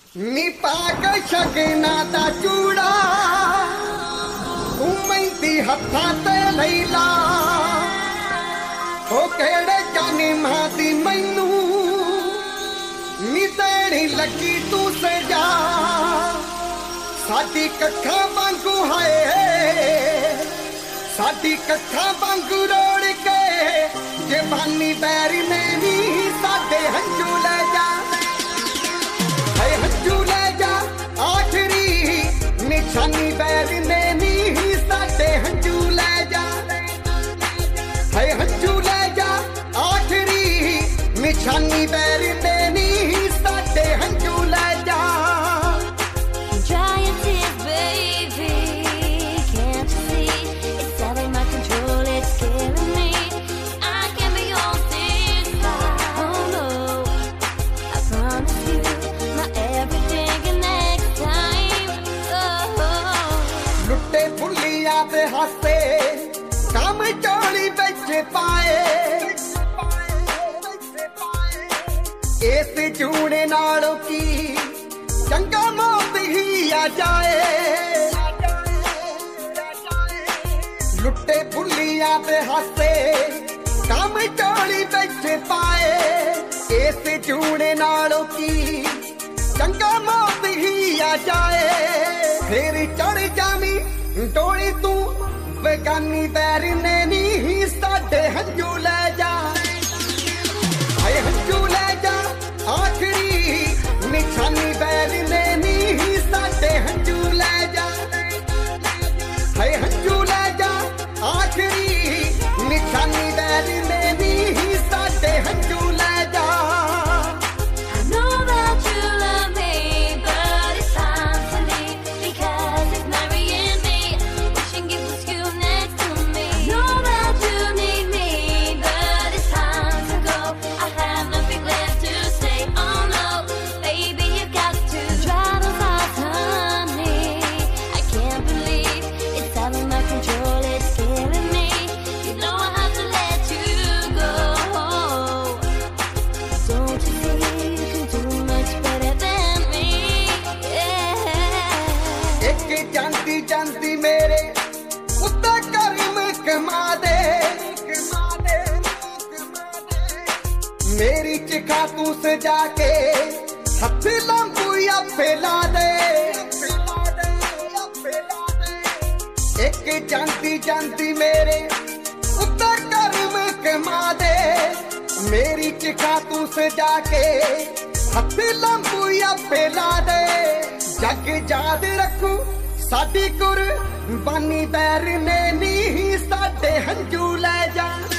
ਨੀ ਪਾਕ ਸ਼ਗਨਾ ਦਾ ਚੂੜਾ ਤੂੰ ਮਹਿੰਦੀ ਹੱਥਾਂ ਤੇ ਲਈ ਲਾ ਉਹ ਕਿਹੜੇ ਜਾਨੀ ਮਾਂ ਦੀ ਮੈਨੂੰ ਨੀ ਤੇਰੀ ਲੱਗੀ ਤੂੰ ਸਜਾ ਸਾਡੀ ਕੱਖਾਂ ਵਾਂਗੂ ਹਾਏ ਸਾਡੀ ਕੱਖਾਂ ਵਾਂਗੂ ਰੋੜ ਕੇ ਜਵਾਨੀ ਬੈਰੀ ਨੇ ਨੀ ਸਾਡੇ ਹੰਝੂ ਲੈ ਜਾ ਹੰਝੂ ਲੈ ਜਾ ਆਖਰੀ ਨਿਸ਼ਾਨੀ ਬੈਰੀ ਨੇ ਨੀ ਸਾਡੇ ਹੰਝੂ ਲੈ ਜਾ ਹੰਝੂ ਲੈ ਜਾ ਆਖਰੀ ਨਿਸ਼ਾਨੀ ਬੈਰੀ ਨੇ ਨੀ ਸਾਡੇ ਹੰਝੂ ਲੈ ਜਾ ਤੇ ਹੱਸੇ ਕੰਮ ਚੋਲੀ ਵਿੱਚ ਪਾਏ ਇਸ ਜੂਣੇ ਨਾਲੋਂ ਕੀ ਚੰਗਾ ਮੌਤ ਹੀ ਆ ਜਾਏ ਲੁੱਟੇ ਫੁੱਲੀਆਂ ਤੇ ਹੱਸੇ ਕੰਮ ਚੋਲੀ ਵਿੱਚ ਪਾਏ ਇਸ ਜੂਣੇ ਨਾਲੋਂ ਕੀ ਚੰਗਾ ਮੌਤ ਹੀ ਆ ਜਾਏ ਫੇਰ ਚੜ ਜਾਵੀਂ ਟੋਲੀ ਤੂੰ ਬੇਗਾਨੀ ਬੈਰੀ ਨੇ ਨੀ ਸਾਡੇ ਹੰਝੂ ਲੈ ਜਾ ਹੰਝੂ ਲੈ ਜਾ ਆਖਰੀ ਨਿਸ਼ਾਨੀ ਬੈਰੀ ਨੇ ਨੀ ਸਾਡੇ ਹੰਝੂ ਲੈ ਜਾ ਹੰਝੂ ਲੈ ਜਾ ਆਖਰੀ ਨਿਸ਼ਾਨੀ ਬੈਰੀ ਨੇ ਨੀ ਸਾਡੇ ਹੰਝੂ ਲੈ ਜਾ ਜਾਂਦੀ ਜਾਂਦੀ ਮੇਰੇ ਉੱਤੇ ਕਰਮ ਕਮਾ ਦੇ ਮੇਰੀ ਚਿਖਾ ਤੂੰ ਸਜਾ ਕੇ ਹੱਥ ਲੰਬੂ ਆਪੇ ਲਾ ਦੇ ਇੱਕ ਜਾਂਦੀ ਜਾਂਦੀ ਮੇਰੇ ਉੱਤੇ ਕਰਮ ਕਮਾ ਦੇ ਮੇਰੀ ਚਿਖਾ ਤੂੰ ਸਜਾ ਕੇ ਹੱਥ ਲੰਬੂ ਆਪੇ ਲਾ ਦੇ ਜੱਗ ਯਾਦ ਰੱਖੂ ਸਾਡੀ ਕੁਰਬਾਨੀ ਬੈਰ ਨੇ ਨੀ ਸਾਡੇ ਹੰਝੂ ਲੈ ਜਾ